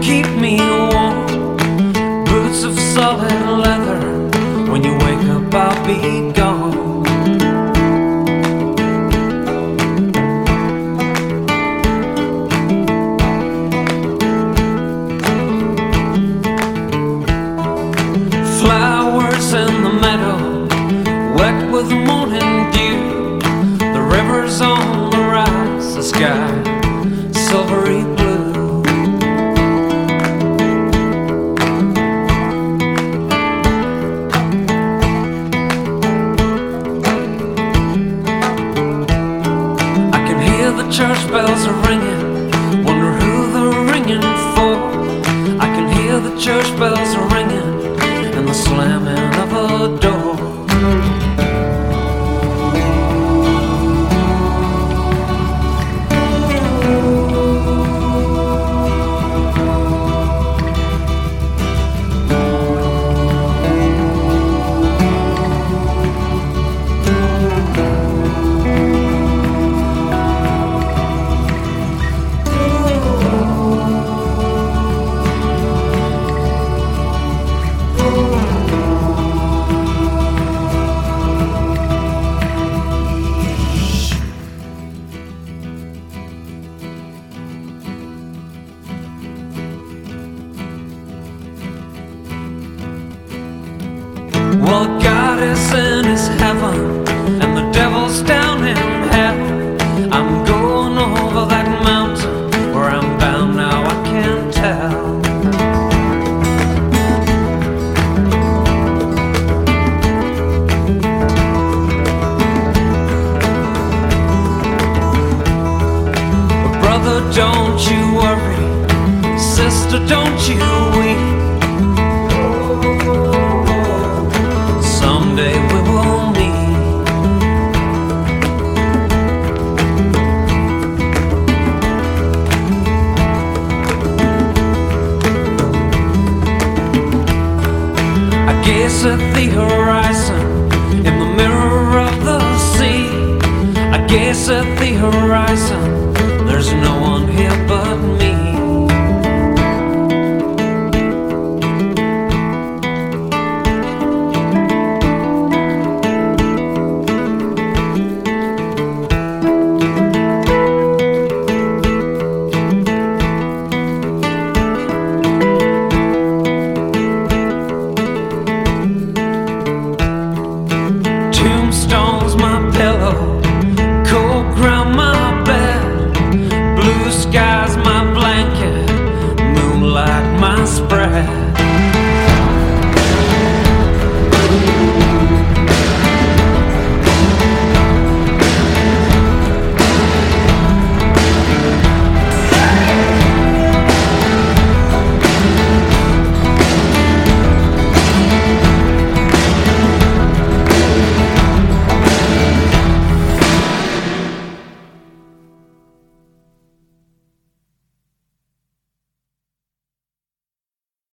keep me warm. Boots of solid leather. When you wake up, I'll be gone. Flowers in the meadow, wet with morning dew. The river's on the rise, the sky silvery blue. I can hear the church bells are ringing, wonder who they're ringing for. I can hear the church bells are ringing and the slamming of a door. Well, God is in his heaven and the devil's down in hell. I'm going over that mountain where I'm bound now, I can't tell. But brother, don't you worry. Sister, don't you weep. Someday we will meet. I gaze at the horizon in the mirror of the sea. I gaze at the horizon